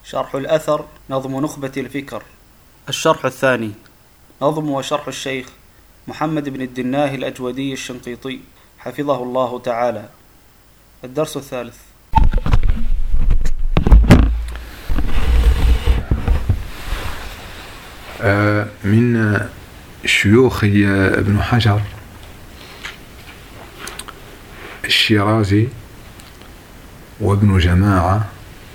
شرح الأثر نظم نخبة الفكر. الشرح الثاني نظم وشرح الشيخ محمد بن الدناه الأجودي الشنقيطي حفظه الله تعالى. الدرس الثالث. من شيوخ ابن حجر الشيرازي وابن جماعة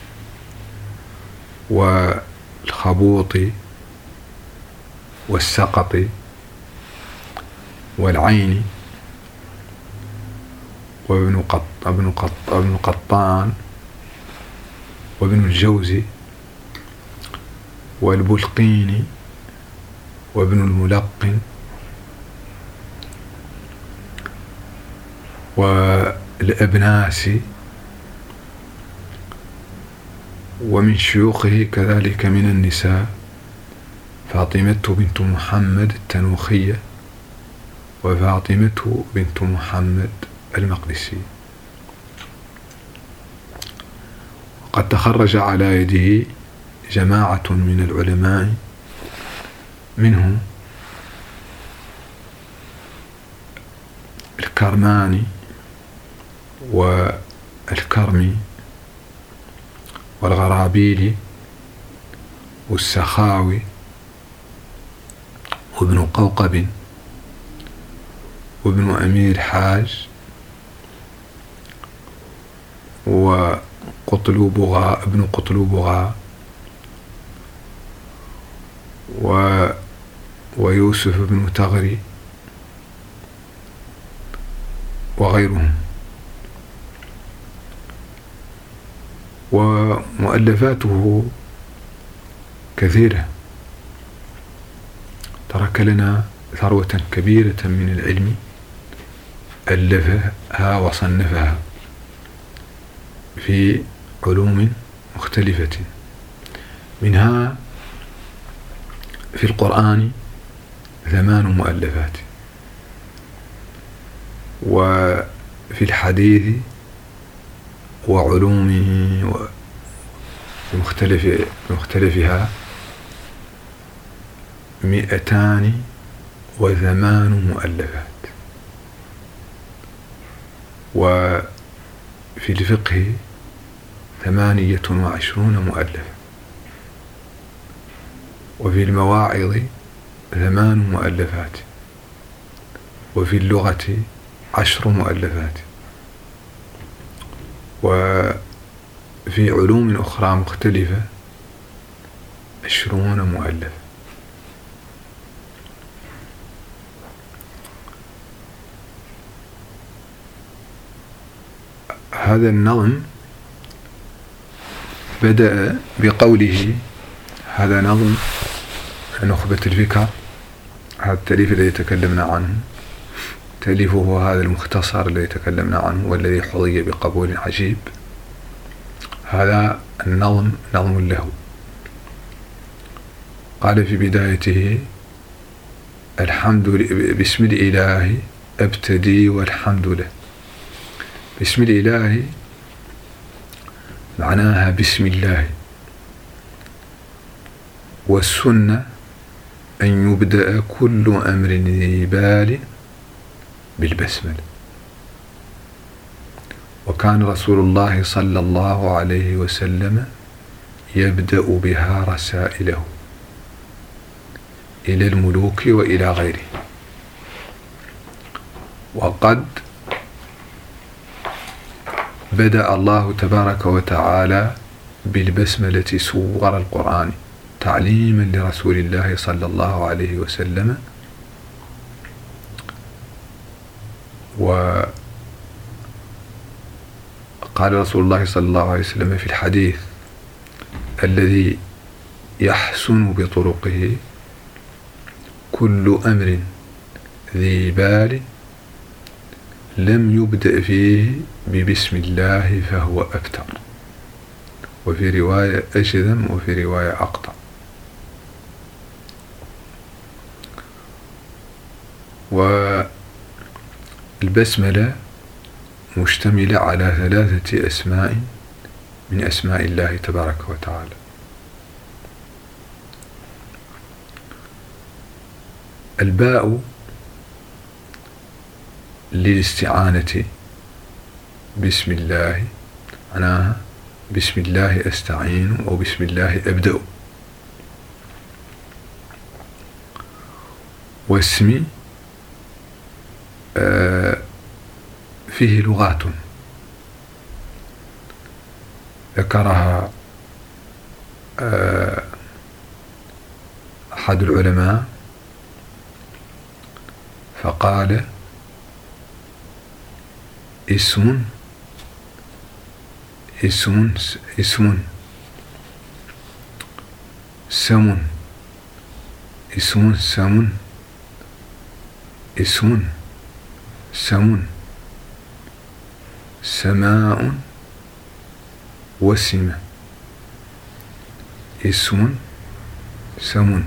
والخبوطي والسقطي والعيني وابن قطان وابن الجوزي والبلقيني وابن الملقن والأبناسي، ومن شيوخه كذلك من النساء فاطمة بنت محمد التنوخية وفاطمة بنت محمد المقدسي. وقد تخرج على يده جماعة من العلماء منهم الكرماني والكرمي والغرابيلي والسخاوي وابن قوقب وابن أمير حاج ابن قطلوبغا ويوسف بن تغري وغيرهم. ومؤلفاته كثيرة، ترك لنا ثروة كبيرة من العلم ألفها وصنفها في علوم مختلفة، منها في القرآن 8 مؤلفات، وفي الحديث وعلومه بمختلفها 208 مؤلفات، وفي الفقه 28 مؤلفة، وفي المواعظ 8 مؤلفات، وفي اللغة 10 مؤلفات، وفي علوم أخرى مختلفة 20 مؤلفة. هذا النظم بدأ بقوله: هذا نظم نخبة الفكر، هذا التأليف الذي تكلمنا عنه، تأليفه هذا المختصر الذي تكلمنا عنه والذي حظي بقبول عجيب. هذا النظم نظم له. قال في بدايته: بسم الإله أبتدي والحمد له. بسم الإله معناها بسم الله، والسنة أن يبدأ كل أمر ذي بال بالبسملة. وكان رسول الله صلى الله عليه وسلم يبدأ بها رسائله إلى الملوك وإلى غيره. وقد بدأ الله تبارك وتعالى بالبسملة سور القرآن تعليما لرسول الله صلى الله عليه وسلم. وقال رسول الله صلى الله عليه وسلم في الحديث الذي يحسن بطرقه: كل أمر ذي بال لم يبدأ فيه ببسم الله فهو أبتر، وفي رواية أجذم وفي رواية أقطع. والبسملة مشتملة على 3 أسماء من أسماء الله تبارك وتعالى. الباء للاستعانة بسم الله، معناها بسم الله أستعين أو بسم الله أبدأ. والاسم فيه لغات ذكرها أحد العلماء فقال: اسم سم اسم سم اسم سم سماء وسمة. اسم سم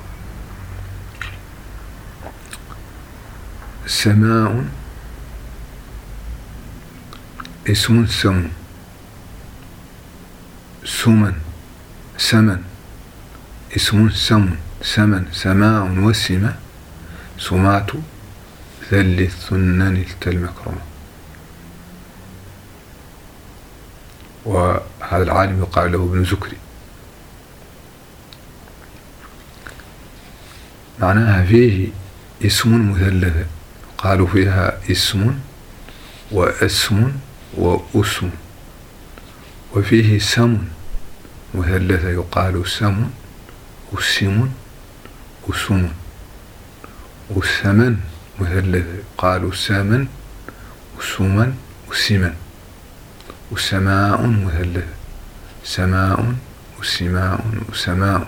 سماء اسم سم سمن اسم سمن سماء وسمة سمات ذل الثنن المكرمة. وهذا العالم يقال له ابن زكري. معناها فيه اسم مثلثة، قالوا فيها اسم واسم واسم. وفيه سم مثلثة، يقال سم وسم وسم. وثمن مثلثة، يقال سمن وسمن وسمن. وسماء مثلثة، سماء وسماء وسماء.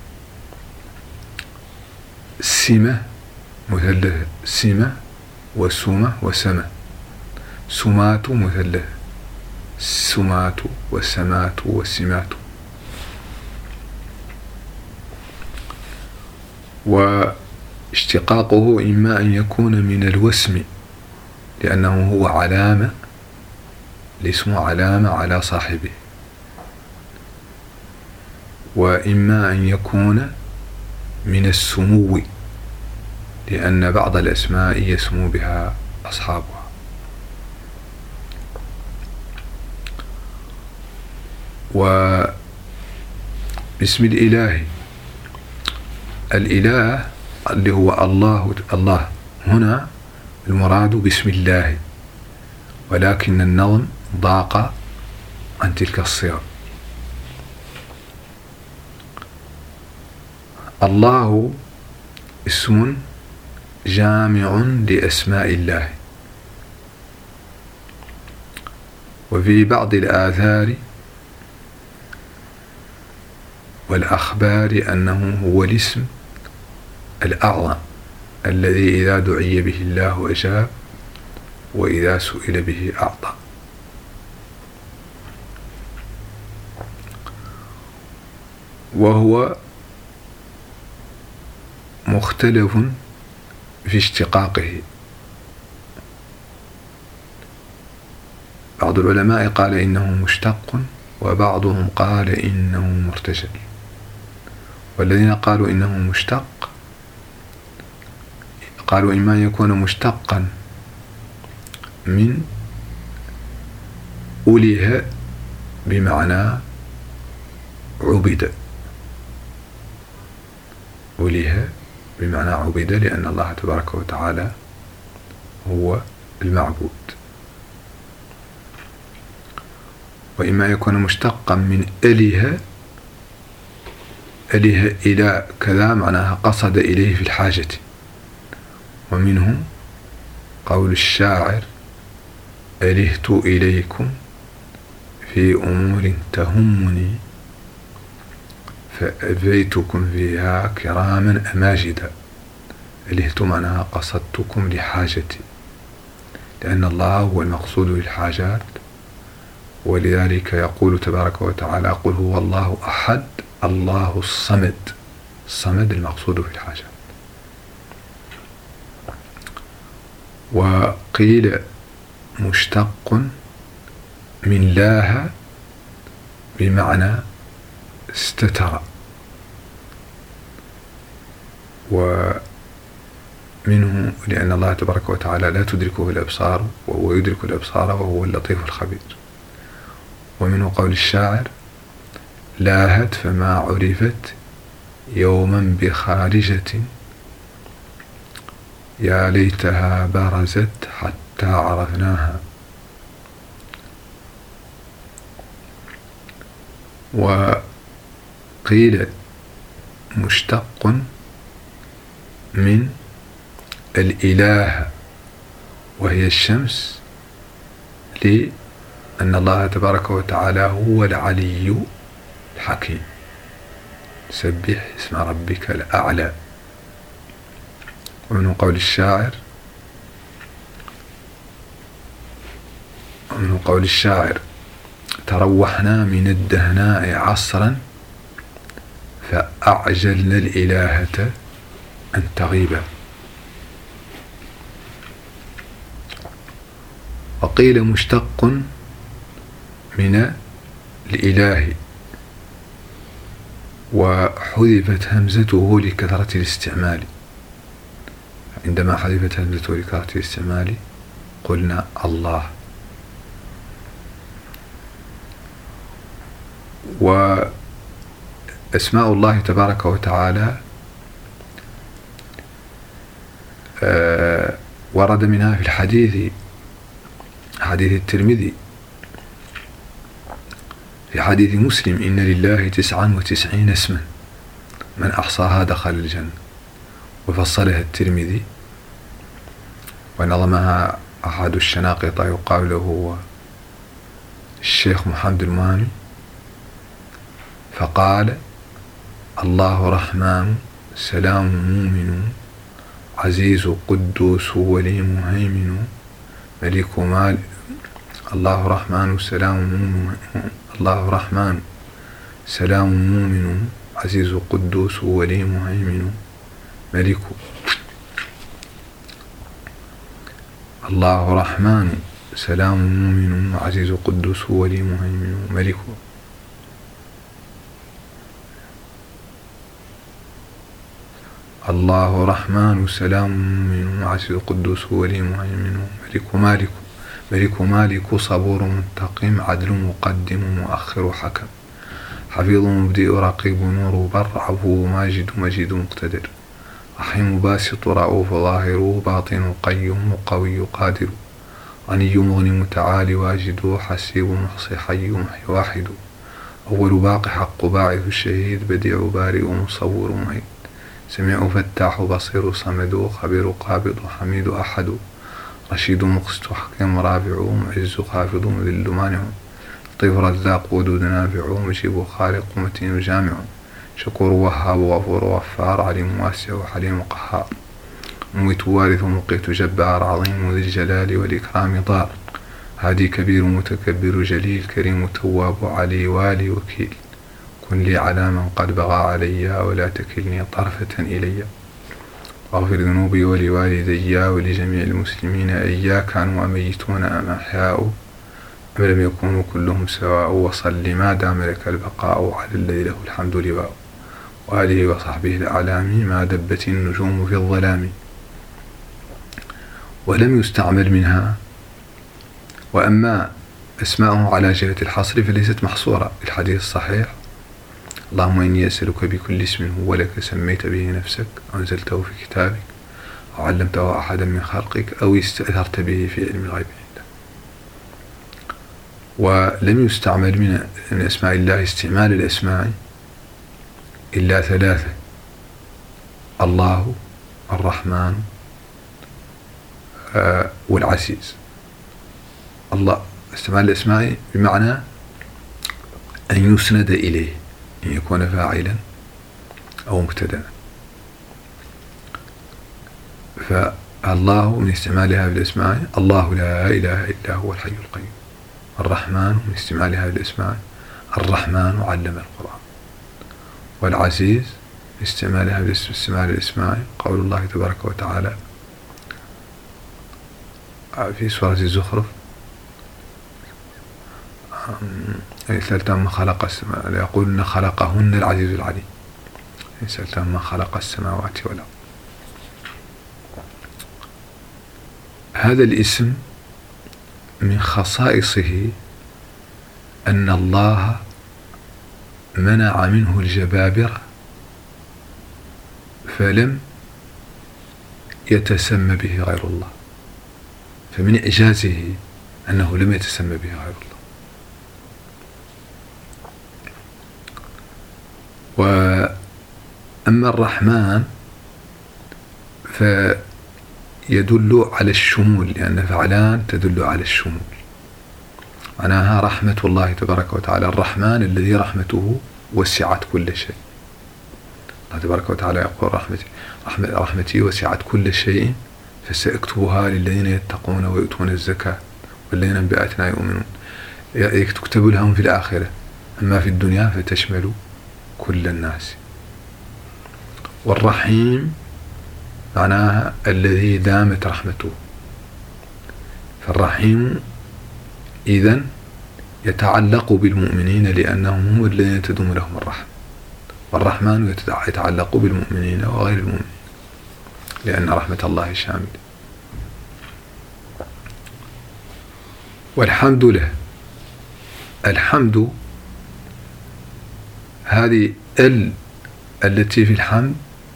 سمة مثلثة، سمة وسمة وسمة. سمات مثلثة، سمات وسمات وسمات. واشتقاقه إما أن يكون من الوسم لأنه هو علامة، الاسم علامة على صاحبه، وإما أن يكون من السمو لأن بعض الأسماء يسمو بها أصحابها. وباسم الإله، الإله اللي هو الله هنا المراد باسم الله، ولكن النظم ضاق عن تلك الصيغة. الله اسم جامع لأسماء الله. وفي بعض الآثار والأخبار أنه هو الاسم الأعظم الذي إذا دعي به الله أجاب وإذا سئل به أعطى. وهو مختلف في اشتقاقه. بعض العلماء قال إنه مشتق، وبعضهم قال إنه مرتجل. والذين قالوا إنه مشتق قالوا إما أن يكون مشتقا من أُلِهَ بمعنى عبد، أُلِهَ بمعنى عبد، لأن الله تبارك وتعالى هو المعبود. وإما يكون مشتقا من أَلِهَ، أَلِهَ إلى كذا معناها قصد إليه في الحاجة. ومنه قول الشاعر: ألهت إليكم في أمور تهمني فأبيتكم فيها كراما أماجدا. ألهت معناها قصدتكم لحاجتي، لأن الله هو المقصود للحاجات. ولذلك يقول تبارك وتعالى: قل هو الله أحد الله الصمد. الصمد المقصود في الحاجات. وقيل مشتق من لاه بمعنى استتر. منه لأن الله تبارك وتعالى لا تدركه الأبصار وهو يدرك الأبصار وهو اللطيف الخبير. ومنه قول الشاعر: لاهت فما عرفت يوما بخارجة، يا ليتها برزت حتى عرفناها. وقيل مشتق من الإله وهي الشمس، لأن الله تبارك وتعالى هو العلي الحكيم. سبح اسم ربك الأعلى. ومن قول الشاعر: تروحنا من الدهناء عصرا فأعجلنا الإلهة أن تغيب. وقيل مشتق من الإله وحذفت همزته لكثرة الاستعمال. عندما حذفت همزته لكثرة الاستعمال قلنا الله. وأسماء الله تبارك وتعالى ورد منها في حديث الترمذي، في حديث مسلم: إن لله 99 اسما من أحصاها دخل الجنة. وفصلها الترمذي ونظمها أحد الشناقطة يقال له الشيخ محمد الماني، فقال: الله رحمن سلام مؤمن عزيز قدوس ولي مهيمن ملك مال. الله رحمن سلام مؤمن عزيز قدوس ولي مهيمن ملك. الله رحمن سلام مؤمن عزيز قدوس ولي مهيمن ملك. الله رحمن سلام مؤمن عزيز قدوس ولي مهيمن ملك مالك صبور منتقم عدل مقدم مؤخر حكم حفيظ مبدئ رقيب نور بر عفو ماجد مجيد مقتدر رحيم باسط رؤوف ظاهر باطن قيوم قوي قادر غني مغني متعالي واجد حسيب محصي حي محي واحد أول باقي حق باعث الشهيد بديع بارئ مصور معيد سميع فتاح بصير صمد خبير قابض حميد أحد رشيد مقسط حكيم رافع معز خافض مذل مانع لطيف رزاق ودود نافع مجيب خالق متين جامع شكور وهاب غفور غفار عليم واسع حليم قهار مميت وارث مقيت جبار عظيم ذي الجلال والإكرام ضار هادي كبير متكبر جليل كريم تواب علي والي وكيل كن لي على من قد بغى علي ولا تكلني طرفة إلي واغفر ذنوبي ولوالدي ولجميع المسلمين أيا كانوا أميتون أم أحياء أم لم يكونوا كلهم سواء وصل ما دام لك البقاء على الذي له الحمد لواء وآله وصحبه الأعلام ما دبت النجوم في الظلام. ولم يستعمل منها. وأما أسماءه على جهة الحصر فليست محصورة. الحديث الصحيح: اللهم إني أسألك بكل اسم هو لك سميت به نفسك أو أنزلته في كتابك أو علمته أحدا من خلقك أو استأثرت به في علم الغيب عندك. ولم يستعمل من أسماء الله استعمال الأسماء إلا 3: الله، الرحمن، والعزيز. الله استعمال الأسماء بمعنى أن يسند إليه، أن يكون فاعلا أو مبتدأ. فالله من استعمالها بالأسماء الله لا إله إلا هو الحي القيوم. الرحمن من استعمالها بالأسماء الرحمن علم القرآن. والعزيز استعمالها باستعمال الأسماء قول الله تبارك وتعالى في سورة الزخرف: سألتهم خلق السماء ليقولن خلقهن العزيز العليم. سألتهم من خلق السماوات والأرض. هذا الاسم من خصائصه أن الله منع منه الجبابرة فلم يتسمى به غير الله، فمن إعجازه أنه لم يتسمى به غير الله. وأما الرحمن فيدل على الشمول، لأن فعلان تدل على الشمول، معناها رحمة الله تبارك وتعالى. الرحمن الذي رحمته وسعت كل شيء. الله تبارك وتعالى يقول رحمتي وسعت كل شيء فسأكتبها للذين يتقون ويؤتون الزكاة والذين بآياتنا يؤمنون. تكتب لهم في الآخرة، أما في الدنيا فتشمل كل الناس. والرحيم معناها الذي دامت رحمته، فالرحيم إذن يتعلق بالمؤمنين لأنهم هم الذين تدوم لهم الرحمة، والرحمن يتعلق بالمؤمنين وغير المؤمنين لأن رحمة الله شاملة. والحمد له. الحمد هذه التي في الحمد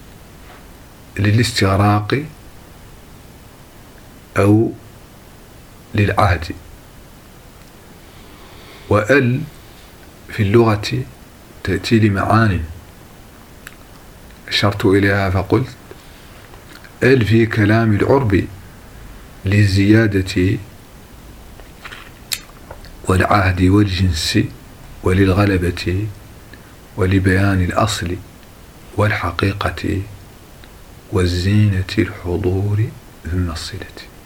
للاستغراق أو للعهد، وأل في اللغة تأتي لمعاني أشرت إليها فقلت أل في كلام العرب للزيادة والعهد والجنس وللغلبة ولبيان الأصل والحقيقة والزينة الحضور ثم الصلة.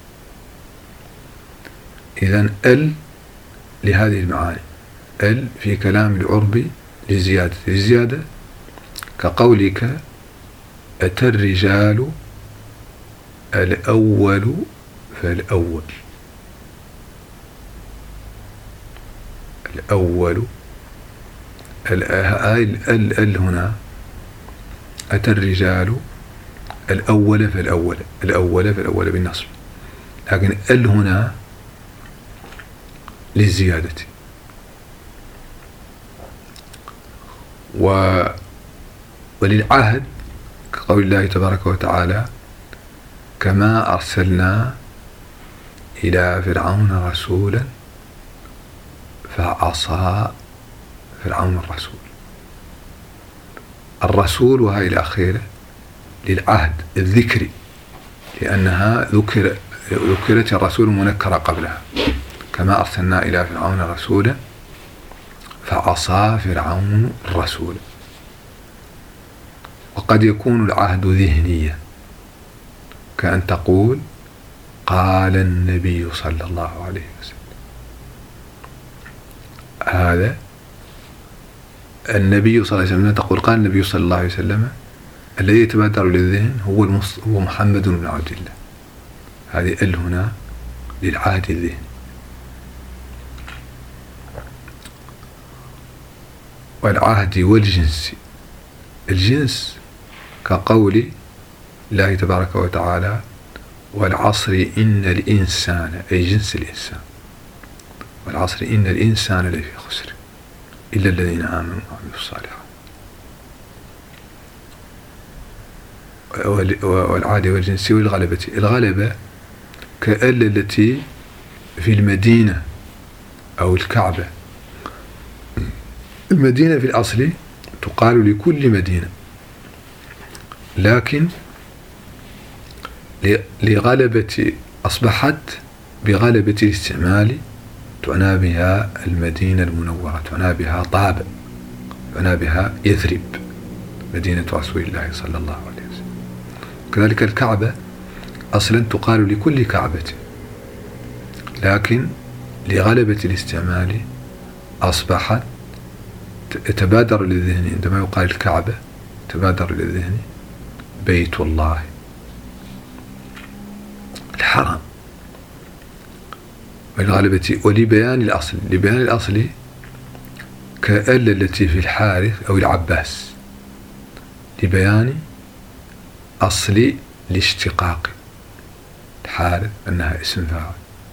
إذن ال لهذه المعاني. ال في كلام العرب للزيادة كقولك أتى الرجال الأول فالأول. الأول ال هنا أتى الرجال الأول فالأول، الأول فالأول بالنصب، لكن ال هنا للزيادة. وللعهد كقول الله تبارك وتعالى كما أرسلنا إلى فرعون رسولا فعصى فرعون الرسول. الرسول وهي الأخيرة للعهد الذكري، لأنها ذكرت الرسول منكرة قبلها. كما أرسلنا إلى فرعون رسولا فعصى فرعون الرسول. وقد يكون العهد ذهنيا كأن تقول قال النبي صلى الله عليه وسلم. هذا النبي صلى الله عليه وسلم تقول قال النبي صلى الله عليه وسلم، الذي يتبادر للذهن هو محمد بن عبد الله. هذه ال هنا للعهد الذهني. والعهد والجنس. الجنس كقول الله تبارك وتعالى والعصر إن الإنسان، أي جنس الإنسان، والعصر إن الإنسان لفي خسر إلا الذين آمنوا وعملوا الصالحات. والعهد والجنس والغلبة. الغلبة كأل التي في المدينة أو الكعبة. المدينة في الأصل تقال لكل مدينة، لكن لغلبة أصبحت بغلبة الاستعمال تعنى بها المدينة المنورة، تعنى بها طابة، تعنى بها يثرب مدينة رسول الله صلى الله عليه وسلم. كذلك الكعبة أصلا تقال لكل كعبة، لكن لغلبة الاستعمال أصبحت تبادر للذهن عندما يقال الكعبة تبادر للذهن بيت الله الحرام. والغلبة ولبيان الأصل. لبيان الأصل كأل التي في الحارث أو العباس لبيان أصل الاشتقاق. حارث أنها اسم فاعل.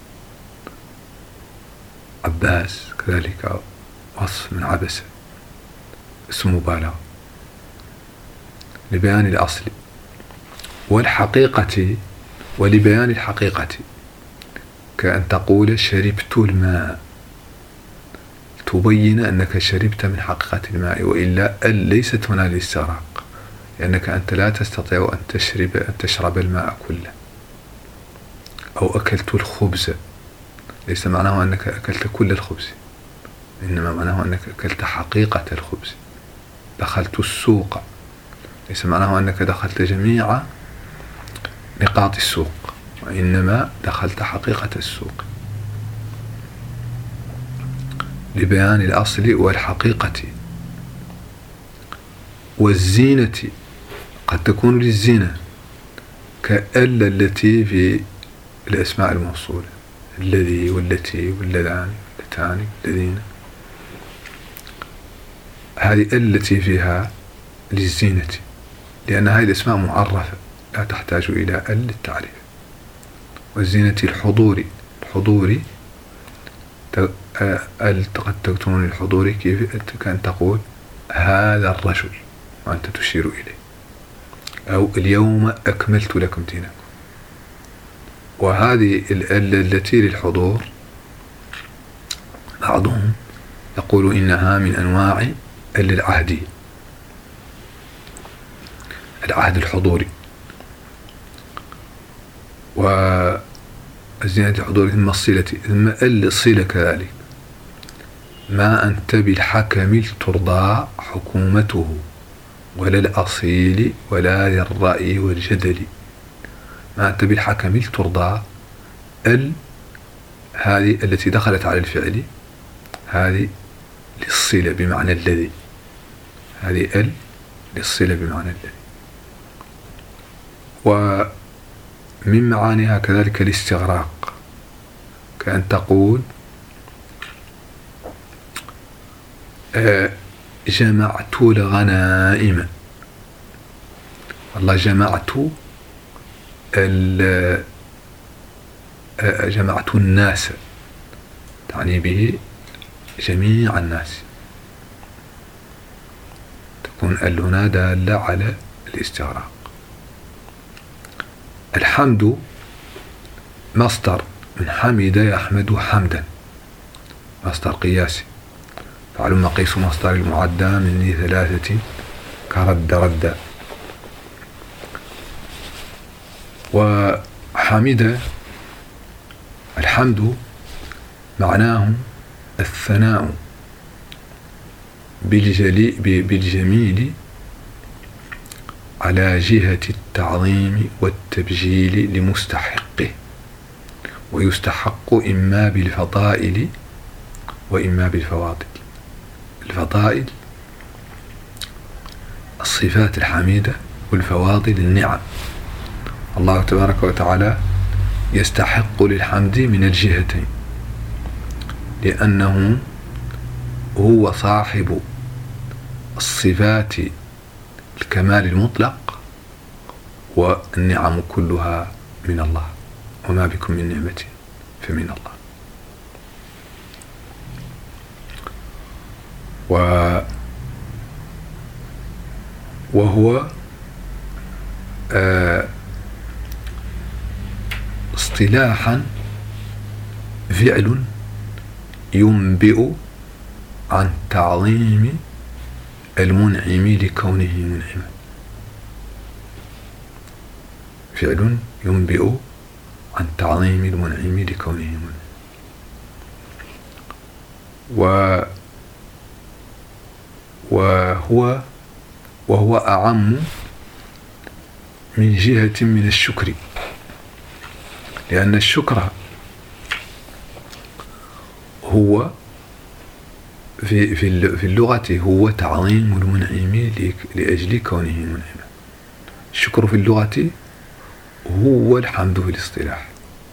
عباس كذلك وصف من عبس، اسم مبالغة لبيان الأصل. والحقيقة ولبيان الحقيقة كأن تقول شربت الماء، تبين أنك شربت من حقيقة الماء، وإلا ليست هنا للاستغراق، لأنك أنت لا تستطيع أن تشرب الماء كله. أو أكلت الخبز، ليس معناه أنك أكلت كل الخبز، إنما معناه أنك أكلت حقيقة الخبز. دخلت السوق، ليس معناه أنك دخلت جميع نقاط السوق، وإنما دخلت حقيقة السوق لبيان الأصل والحقيقة. والزينة قد تكون للزينة كأل التي في الأسماء الموصولة، الذي والتي واللذان واللتان الذين، هذه التي فيها للزينة، لأن هذه الأسماء معرفة لا تحتاج إلى للتعريف. والزينة الحضور قد تكون الحضور كيف كان تقول هذا الرجل وأنت تشير إليه، أو اليوم أكملت لكم دينكم. وهذه التي للحضور بعضهم يقول إنها من أنواع العهد الحضوري. والزينة الحضوري ثم الصلة، ثم الصلة كذلك. ما أنت بالحكم ترضى حكومته، ولا الأصيل ولا للرأي والجدل. ما أنت بالحكم ترضى، هذه التي دخلت على الفعل، هذه للصلة بمعنى الذي، هذه للصلة بمعنى الذي. ومن معانيها كذلك الاستغراق، كأن تقول جمعت الغنائم. والله جمعت الناس، تعني به جميع الناس، تكون هنا دالة على الاستغراق. الحمد مصدر من حمد يحمد حمدا، مصدر قياسي، فعل مقيس مصدر المعدى من ثلاثة كرد رد. وحمد الحمد معناه الثناء بالجميل على جهة التعظيم والتبجيل لمستحقه، ويستحق إما بالفضائل وإما بالفواضل. الفضائل الصفات الحميدة، والفواضل النعم. الله تبارك وتعالى يستحق للحمد من الجهتين، لأنه هو صاحب الصفات الكمال المطلق، والنعم كلها من الله، وما بكم من نعمة فمن الله. وهو اصطلاحا فعل ينبئ عن تعظيم المنعم لكونه منعما. فعل ينبئ عن تعظيم المنعم لكونه منعما. وهو أعم من جهة من الشكر، لأن الشكر هو في اللغة هو تعظيم المنعم لأجل كونه منعما. الشكر في اللغة هو الحمد في الاصطلاح،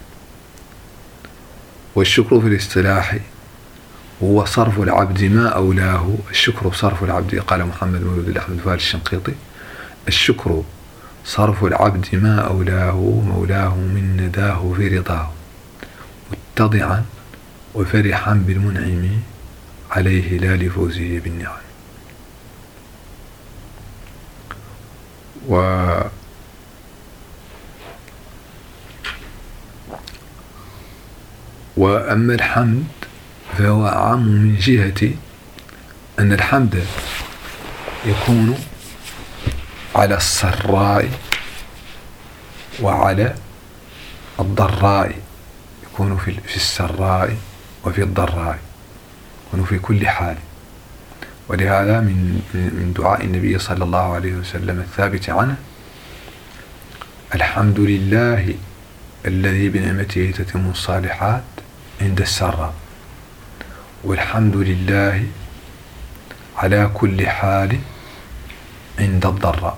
والشكر في الاصطلاح هو صرف العبد ما أولاه. الشكر صرف العبد، قال محمد مولود الأحمد فارس الشنقيطي: الشكر صرف العبد ما أولاه مولاه من نداه في رضاه متضعا وفرحا بالمنعم عليه لا لفوزه بالنعم. وأما الحمد فهو أعم من جهة أن الحمد يكون على السراء وعلى الضراء، يكون في السراء وفي الضراء، يكون في كل حال. ولهذا من دعاء النبي صلى الله عليه وسلم الثابت عنه: الحمد لله الذي بنعمته تتم الصالحات عند السراء، والحمد لله على كل حال عند الضراء.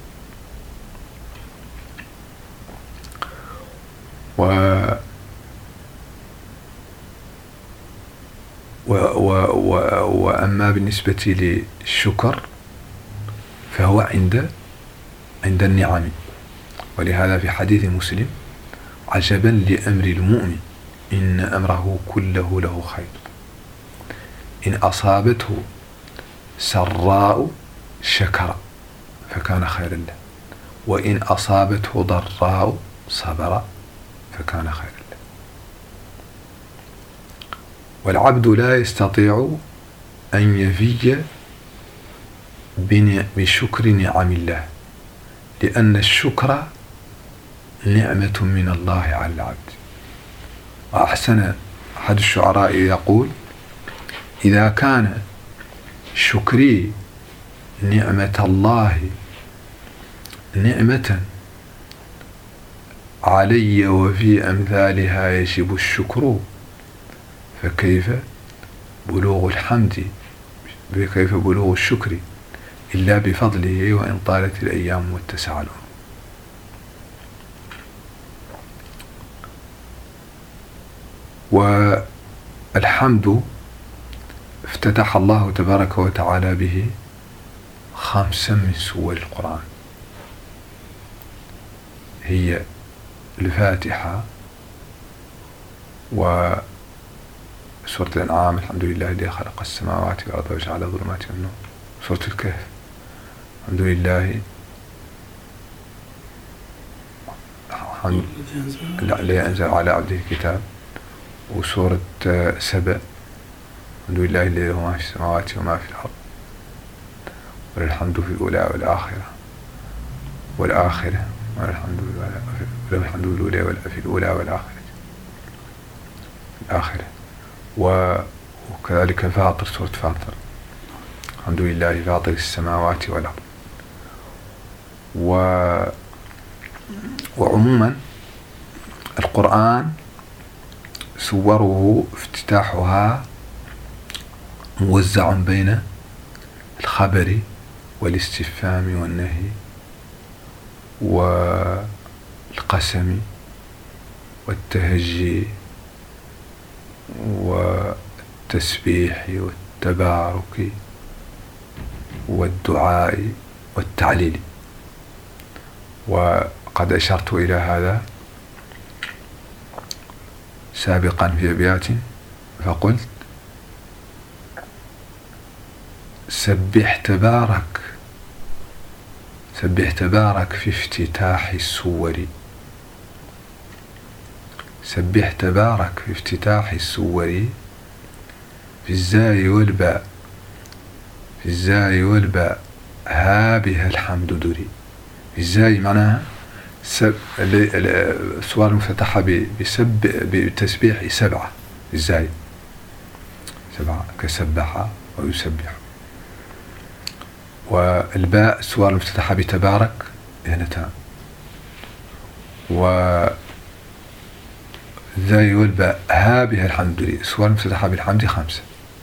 وأما بالنسبة للشكر فهو عند النعم. ولهذا في حديث مسلم: عجبا لأمر المؤمن إن أمره كله له خير، إن أصابته سراء شكر فكان خيرا له، وإن أصابته ضراء صبر فكان خيرا له. والعبد لا يستطيع أن يفي بشكر نعم الله، لأن الشكر نعمة من الله على العبد. وأحسن أحد الشعراء يقول: إذا كان شكري نعمة الله نعمة علي وفي أمثالها يجب الشكر، فكيف بلوغ الحمد، كيف بلوغ الشكر إلا بفضله وإن طالت الأيام واتسع العمر. والحمد افتتح الله تبارك وتعالى به 5 من سور القرآن، هي الفاتحة وسورة الأنعام: الحمد لله الذي خلق السماوات والأرض وجعل الظلمات والنور. سورة الكهف: الحمد لله الذي أنزل على عبده الكتاب. وسورة سبأ: الحمد لله الذي له ما في السماوات وما في الأرض وللحمد في الأولى والآخرة وللحمد له الحمد في الأولى والآخرة. وكذلك فاطر، سورة فاطر: الحمد لله فاطر السماوات والأرض. وعموما القرآن سوره افتتاحها موزع بين الخبر والاستفهام والنهي والقسم والتهجي والتسبيح والتبارك والدعاء والتعليل. وقد أشرت إلى هذا سابقا في أبيات فقلت: سبح تبارك في افتتاح السور، سبح تبارك في افتتاح السور، في الزاي والباء ها بها الحمد دري. الزاي معناها السور المفتتحة بتسبيح 7، الزاي 7 كسبح ويسبح. والباء السور المفتتحة بتبارك 2، والزاي والباء ها بها الحمد لله السور المفتتحة بالحمد 5.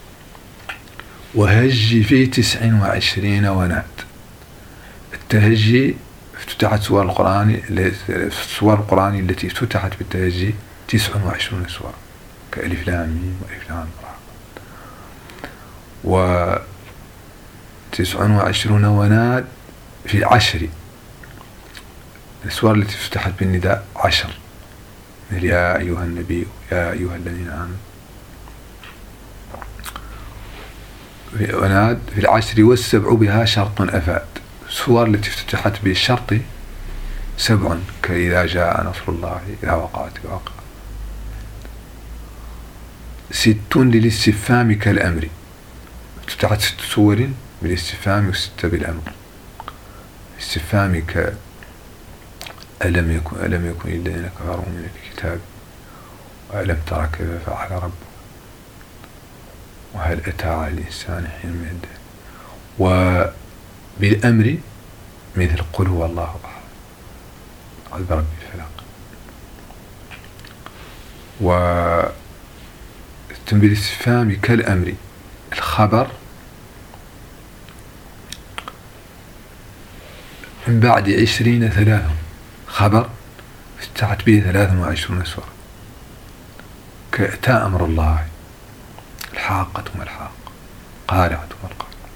وهجي في 29 ونات. التهجي افتتحت السور القرآن التي افتتحت بالتهجي 29 سورة، كألف لام ميم وألف لام را. 29 وناد في 10، السور التي افتتحت بالنداء 10، مثل يا أيها النبي، يا أيها الذين آمنوا. وناد في 10 والسبع بها شرط أفاد. السور التي افتتحت بالشرط 7 كإذا جاء نصر الله، إذا وقعت الواقع. 6 للاستفهام كالأمر، افتتحت 6 سور بالاستفهام و6 بالأمر. استفهام ك ألم يكن الذين كفروا من الكتاب وألم تر كيف فعل ربك وهل أتى على الإنسان حين من الدهر. وبالأمر مثل قل هو الله أحد أعوذ برب الفلق. بالاستفهام كالأمر الخبر من بعد 20 3 خبر افتتحت به 23 سورة كأتى أمر الله، الحاقة ما الحاقة، قارعة ما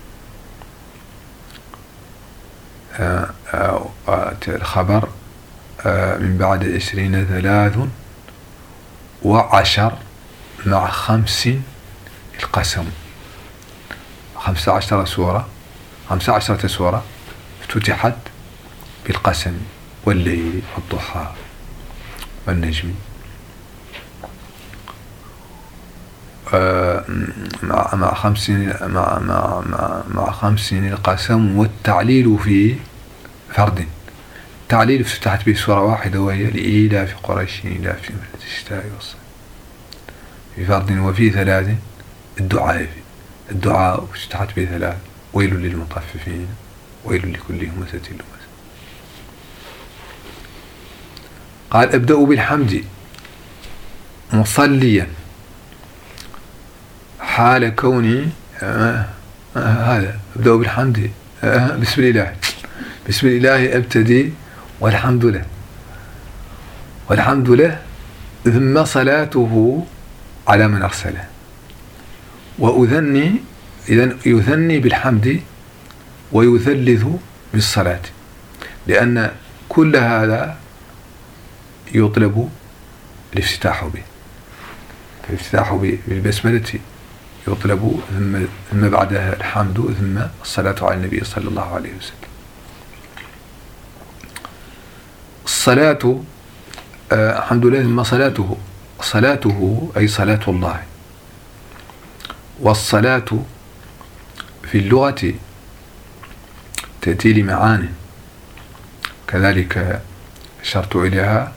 القارعة. الخبر من بعد 20 3 و10 مع 5 القسم. 15 سورة افتتحت بالقسم والليل والضحى والنجم، مع 50 القسم والتعليل في فرد. التعليل افتتحت به سورة واحدة وهي لإيلاف قريش إيلافهم رحلة الشتاء والصيف في فرد. وفي 3 الدعاء افتتحت به 3 ويل للمطففين ويل لكل همزة لمزة. قال أبدأ بالحمد مصليا حال كوني هذا أبدأ بالحمد بسم الله أبتدي والحمد له ثم صلاته على من أرسله. وأذني إذن يثني بالحمد ويثلث بالصلاة، لأن كل هذا يطلب الافتتاح به. فالافتتاح بالبسملة يطلب، ثم بعدها الحمد، ثم الصلاة على النبي صلى الله عليه وسلم. الصلاة الحمد لله ثم صلاته أي صلاة الله. والصلاة في اللغة تأتي لمعان، كذلك أشرت إليها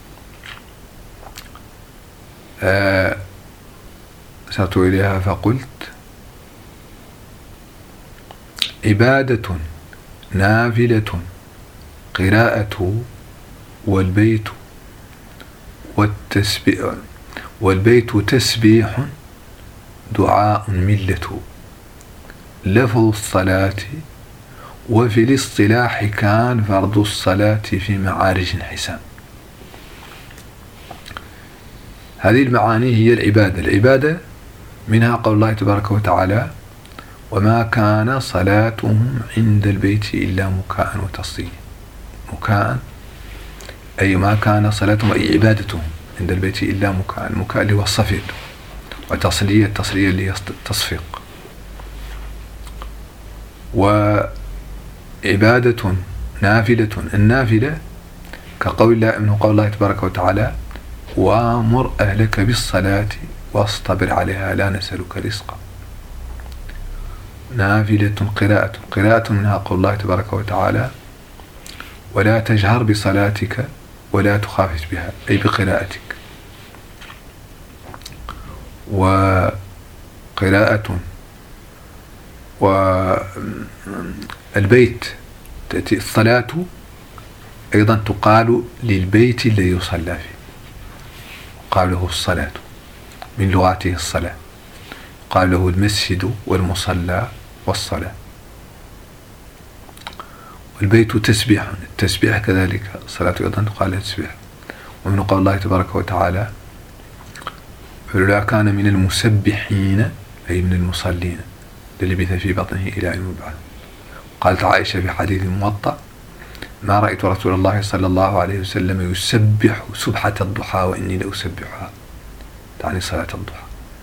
فقلت عبادة نافلة قراءة والبيت تسبيح دعاء ملة لفظ الصلاة. وفي الاصطلاح كان فرض الصلاة في معارج حسان. هذه المعاني هي العبادة منها قول الله تبارك وتعالى وما كان صلاتهم عند البيت إلا مكاء وتصديا. مكاء أي ما كان صلاتهم أي عبادتهم عند البيت إلا مكاء. المكاء اللي هو الصفير، وتصلية اللي هي التصفيق. وعبادة نافلة، النافلة كقول الله تبارك وتعالى وامر أهلك بالصلاة واصطبر عليها لا نسألك رزقا. نافلة قراءة منها قول الله تبارك وتعالى ولا تجهر بصلاتك ولا تخافت بها أي بقراءتك. وقراءة والبيت تأتي الصلاة أيضا تقال للبيت الذي يصلى فيه، قال له الصلاة من لغاته الصلاة، قال له المسجد والمصلى والصلاة. والبيت تسبيح، التسبيح كذلك الصلاة أيضا تقال لها تسبيح. ومن قول الله تبارك وتعالى فلولا كان من المسبحين أي من المصلين للبث في بطنه إلى يوم البعث. قالت عائشة في حديث موطأ ما رأيت رسول الله صلى الله عليه وسلم يسبح سبحة الضحى وإني لأسبحها، تعني صلاة الضحى.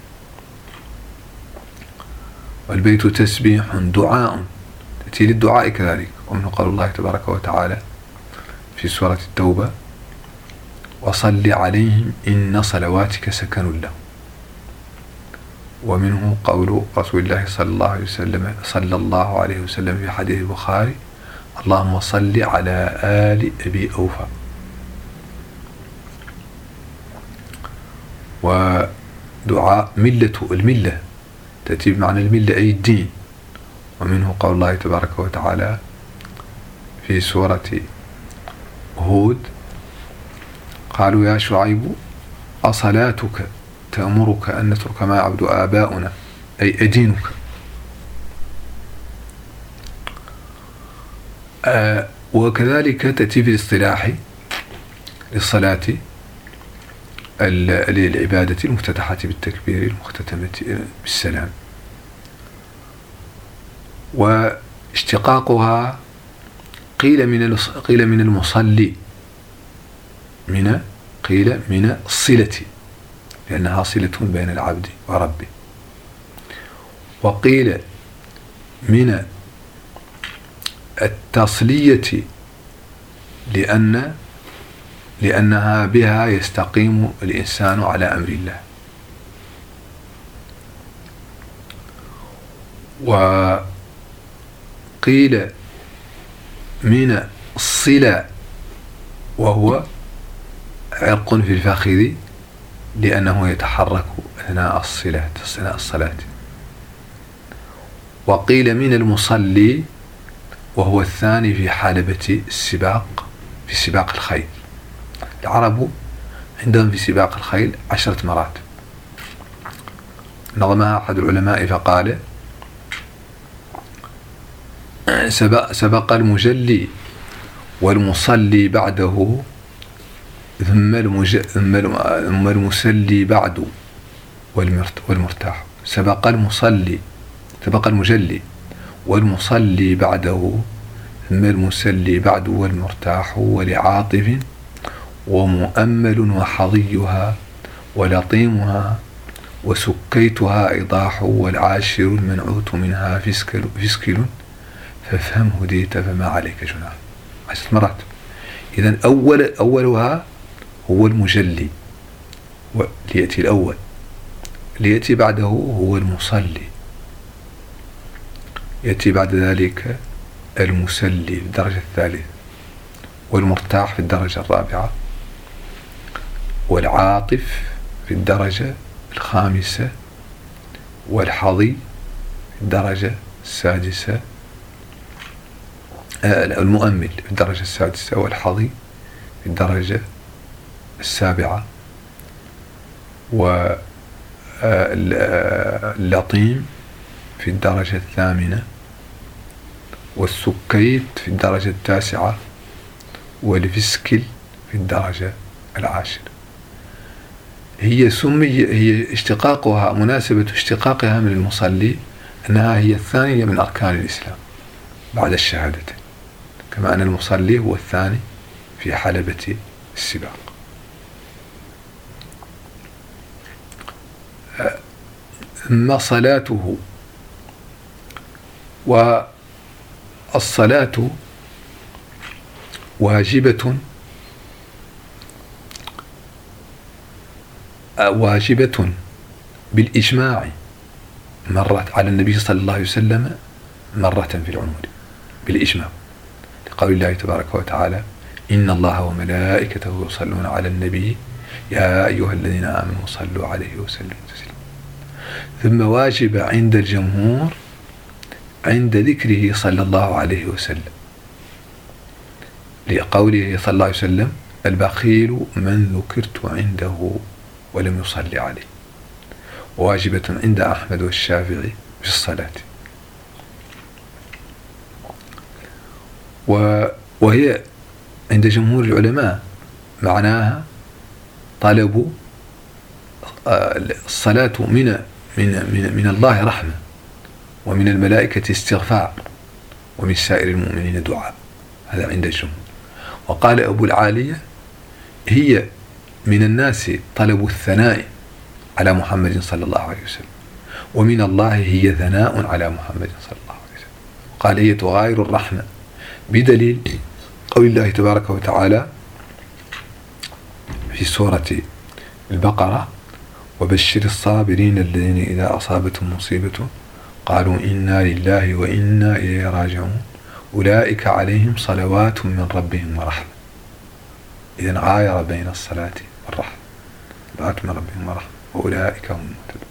والبيت تسبيح دعاء، تأتي للدعاء كذلك. ومنه قول الله تبارك وتعالى في سورة التوبة: وصل عليهم إن صلواتك سكن لهم. ومنه قول رسول الله صلى الله عليه وسلم في حديث البخاري: اللهم صل على آل أبي أوفى. ودعاء الملة تأتي بمعنى الملة أي الدين. ومنه قول الله تبارك وتعالى في سورة هود: قالوا يا شعيب أصلاتك تأمرك أن نترك ما يعبد آباؤنا، أي أدينك. وكذلك تأتي في الاصطلاح للصلاة العبادة المفتتحة بالتكبير المختتمة بالسلام. واشتقاقها قيل من المصلي، قيل من الصلة، لأنها صلة بين العبد وربه. وقيل من التصلية لأنها بها يستقيم الإنسان على أمر الله. وقيل من الصلة وهو عرق في الفخذ لأنه يتحرك أثناء الصلاة. وقيل من المصلي وهو الثاني في حلبة السباق، في سباق الخيل. العرب عندهم في سباق الخيل 10 مراتب، نظمها أحد العلماء فقال: سبق المجلي والمصلي بعده ثم المسلي بعد والمرتاح. سبق المجلي والمصلي بعده ثم المسلي بعد والمرتاح، ولعاطف ومؤمل وحظيها ولطيمها وسكيتها إيضاح، والعاشر المنعوت منها فسكل فافهم هديت فما عليك جناح. 10 مرات. إذن أولها هو المجلي ليأتي الأول، ليأتي بعده هو المصلي، يأتي بعد ذلك المسلي في الدرجة الثالثة، والمرتاح في الدرجة الرابعة، والعاطف في الدرجة الخامسة، والحظي في الدرجة السادسة، المؤمل في الدرجة السادسة، والحظي في الدرجة السابعة، واللطيم في الدرجة الثامنة، والسكيت في الدرجة التاسعة، والفسكل في الدرجة العاشرة. هي اشتقاقها، مناسبة اشتقاقها من المصلي أنها هي الثانية من أركان الإسلام بعد الشهادتين، كما أن المصلي هو الثاني في حلبة السباق. ثم صلاته. والصلاة واجبة بالإجماع مرت على النبي صلى الله عليه وسلم مرة في العمر بالإجماع، لقول الله تبارك وتعالى: إن الله وملائكته يصلون على النبي يا أيها الذين آمنوا صلوا عليه وسلموا تسليما. ثم واجب عند الجمهور عند ذكره صلى الله عليه وسلم، لقوله صلى الله عليه وسلم: البخيل من ذكرت عنده ولم يصلي عليه. وواجبة عند أحمد والشافعي في الصلاة. وهي عند جمهور العلماء معناها طلب الصلاة من الله رحمة، ومن الملائكة استغفار، ومن سائر المؤمنين دعاء. هذا عند الجمهور. وقال أبو العالية: هي من الناس طلب الثناء على محمد صلى الله عليه وسلم، ومن الله هي ثناء على محمد صلى الله عليه وسلم. قال: هي تغاير الرحمة، بدليل قول الله تبارك وتعالى في سورة البقرة: وبشر الصابرين الذين إذا أصابتهم مصيبة قالوا إنا لله وإنا إليه راجعون أولئك عليهم صلوات من ربهم ورحمة. إذن غاير بين الصلاة والرحمة، صلوات من ربهم ورحمة وأولئك هم المهتدون.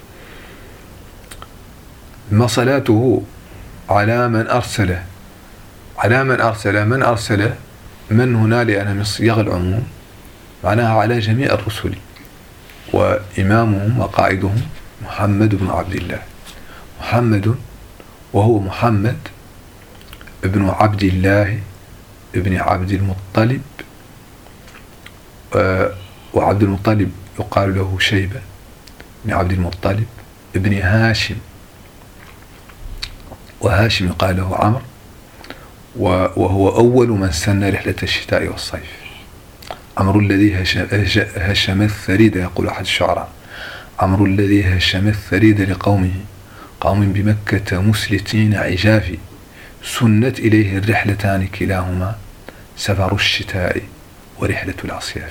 ما صلاته على من أرسله، من أرسله من هنا لأنها من صيغ العموم، معناها على جميع الرسل، وإمامهم وقائدهم محمد بن عبد الله. محمد وهو محمد ابن عبد الله ابن عبد المطلب، وعبد المطلب يقال له شيبة ابن عبد المطلب ابن هاشم، وهاشم يقال له عمرو، وهو أول من سن رحلة الشتاء والصيف. عمرو الذي هشم الثريد، يقول أحد الشعراء: عمرو الذي هشم الثريد لقومه، قوم بمكة مسلتين عجاف، سنت إليه الرحلتان كلاهما، سفر الشتاء ورحلة الأصياف.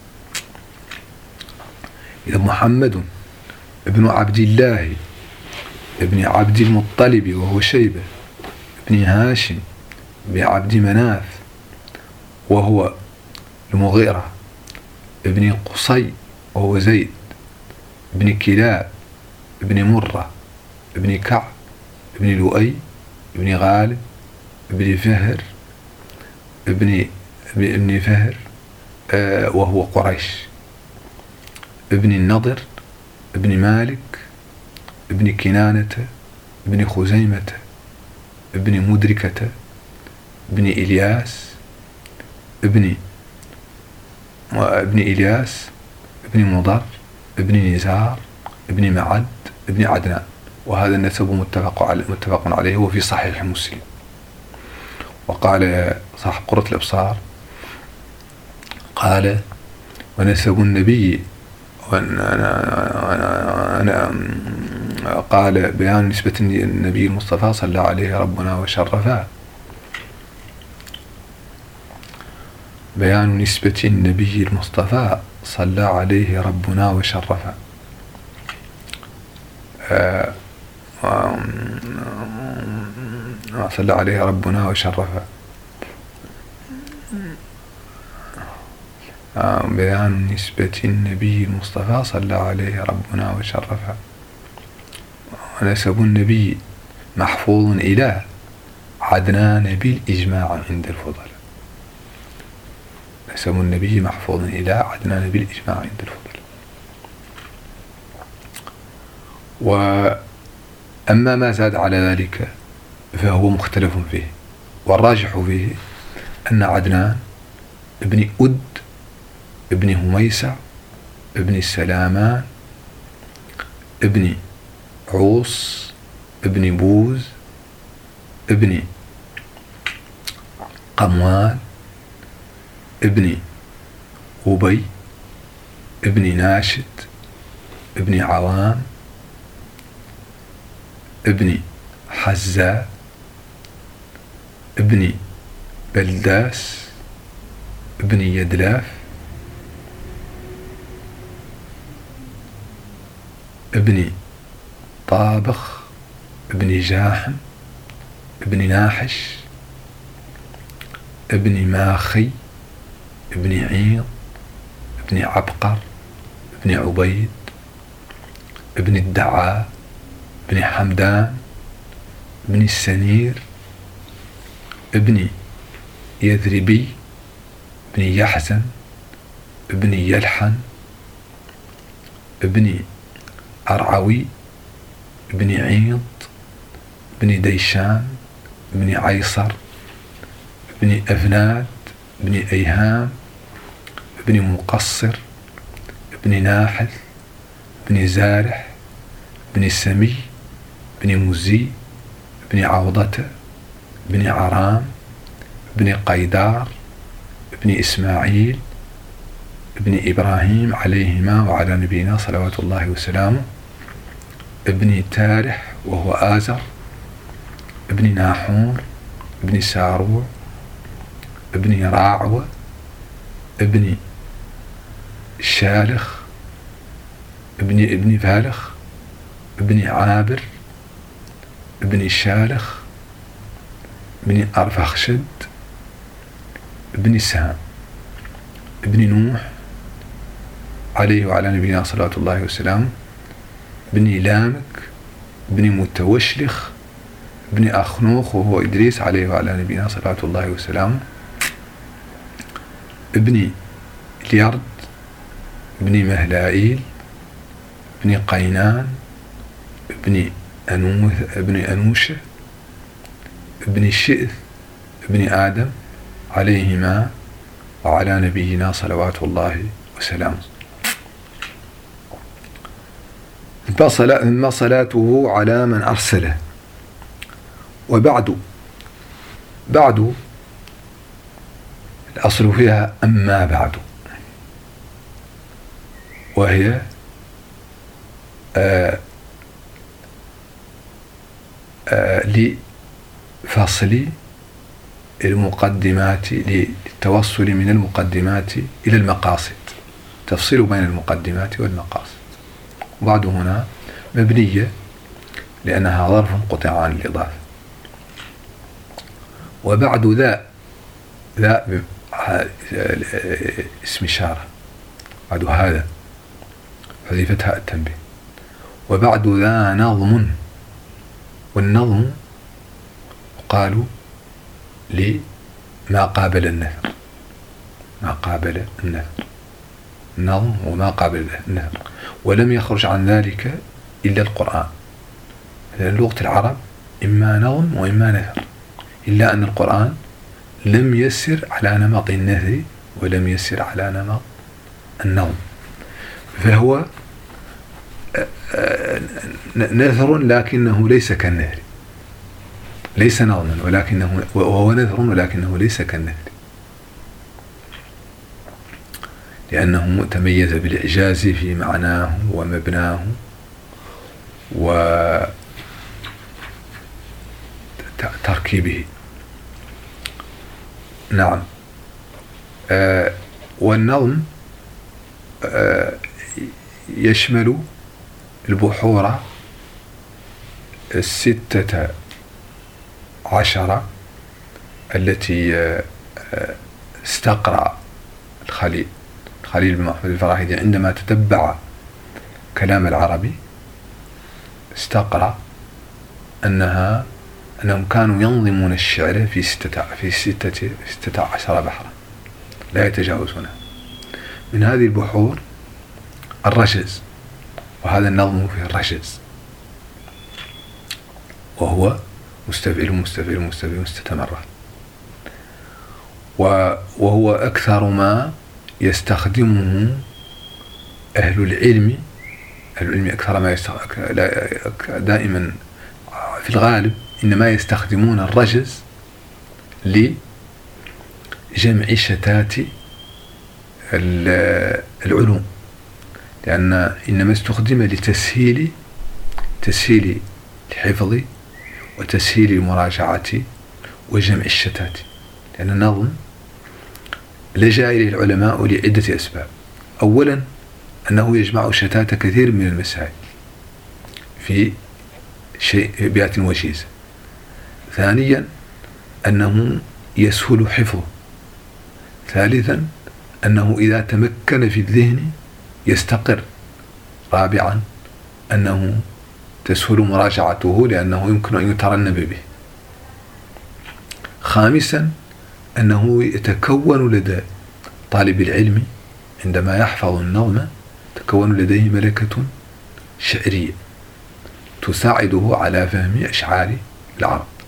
إذا محمد ابن عبد الله ابن عبد المطلب وهو شيبة ابن هاشم بعبد مناف، وهو المغيرة ابن قصي وهو زيد ابن كلاب ابن مرة ابن كعب ابن لؤي ابن غالب ابن فهر ابن فهر وهو قريش، ابن النضر ابن مالك ابن كنانة ابن خزيمة ابن مدركة ابن إلياس ابن إلياس ابن مضر ابن نزار ابن معد ابن عدنان. وهذا النسب متفق عليه وفي صحيح مسلم. وقال صاحب قرة الأبصار قال: ونسب النبي قال: بيان نسبة النبي المصطفى صلى عليه ربنا وشرفه، بيان نسبة النبي المصطفى صلى عليه ربنا وشرفه. صلى عليه ربنا وشرفه، بيان نسبة النبي المصطفى صلى عليه ربنا وشرفه. ونسب النبي محفوظ إلى عدنان بالإجماع عند الفضلاء. نسب النبي محفوظ إلى عدنان بالإجماع عند الفضلاء. وأما ما زاد على ذلك فهو مختلف فيه، والراجح فيه أن عدنان ابن أد ابن هميسع ابن السلامان ابن عوص ابن بوز ابن قموان ابن أبي ابن ناشد ابن عوام ابن حزاء ابن بلداس ابن يدلاف ابن طابخ ابن جاحم ابن ناحش ابن ماخي ابن عيض ابن عبقر ابن عبيد ابن الدعاء ابن حمدان ابن السنير ابن يذربي ابن يحزن ابن يلحن ابن أرعوي ابن عيض ابن ديشان ابن عيصر ابن أفناد ابن أيهام ابن مقصر ابن ناحث ابن زارح ابن سمي ابن مزي ابن عوضة ابن عرام ابن قيدار ابن إسماعيل ابن إبراهيم عليهما وعلى نبينا صلوات الله وسلامه، ابن تارح وهو آزر، ابن ناحور، ابن ساروع، ابن راعوة، ابن شالخ، ابن فالخ، ابن عابر، ابن شالخ، ابن أرفخشد، ابن سام، ابن نوح عليه وعلى نبينا صلوات الله وسلامه، ابن لامك، ابن متوشلخ، ابن أخنوخ وهو إدريس عليه وعلى نبينا صلوات الله وسلامه، ابن اليرد، ابن مهلائيل، ابن قينان، ابن أنوشة، ابن الشئث، ابن آدم عليهما وعلى نبينا صلوات الله وسلامه. ثم صلاته على من أرسله. وبعد الأصل فيها أما بعد، وهي لفصل المقدمات، للتوصل من المقدمات إلى المقاصد، تفصيل بين المقدمات والمقاصد. وبعد هنا مبنية لأنها ظرف قطع عن الإضافة. وبعد ذا اسم إشارة، بعد هذا حذفتها التنبيه. وبعد ذا نظم، والنظم قالوا لما قابل النثر، ما قابل النثر، النظم وما قابل النثر، ولم يخرج عن ذلك إلا القرآن، لأن لغة العرب إما نظم وإما نثر، إلا أن القرآن لم يسر على نمط النثر ولم يسر على نمط النظم، فهو نثر لكنه ليس كالنثر، ليس نظما ولكنه، وهو نثر ولكنه ليس كالنثر، لأنه تميز بالإعجاز في معناه ومبناه وتركيبه. نعم. والنظم يشمل البحور 16 التي استقرأ الخليل بن محمد الفراهيدي عندما تتبع كلام العربي، استقرأ أنهم كانوا ينظمون الشعر في 16 بحرا لا يتجاوزونها. من هذه البحور الرجز، وهذا النظم فيه الرجز، وهو مستفعل 6 مرات، وهو أكثر ما يستخدمه أهل العلم أكثر ما دائما في الغالب إنما يستخدمون الرجز لجمع شتات العلوم، لأن إنما استخدم لتسهيل الحفظ وتسهيل المراجعة وجمع الشتات، لأن النظم لجأ إليه العلماء لعدة أسباب. أولا أنه يجمع شتات كثير من المسائل في بيئة وجيزة. ثانيا أنه يسهل حفظه. ثالثا أنه إذا تمكن في الذهن يستقر. رابعا أنه تسهل مراجعته لأنه يمكن أن يترنب به. خامسا أنه يتكون لدى طالب العلم عندما يحفظ النظم تكون لديه ملكة شعرية تساعده على فهم أشعار العرب.